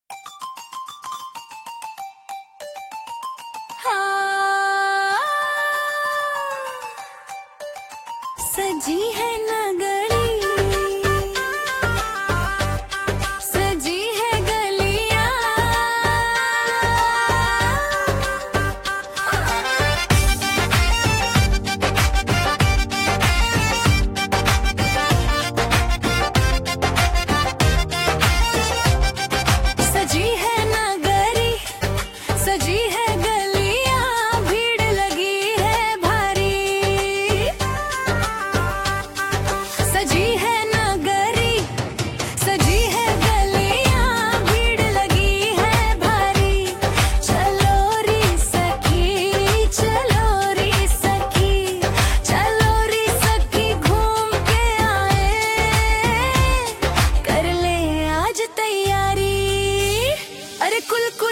हाँ, सजी है नगरी, सजी है गलियां, सजी है नगरी, सजी है गलियां, भीड़ लगी है भारी। सजी है नगरी, सजी है गलियां, भीड़ लगी है भारी। चलो री सखी, चलो री सखी, चलो री सखी, घूम के आए, कर ले आज तैयारी। अरे कुल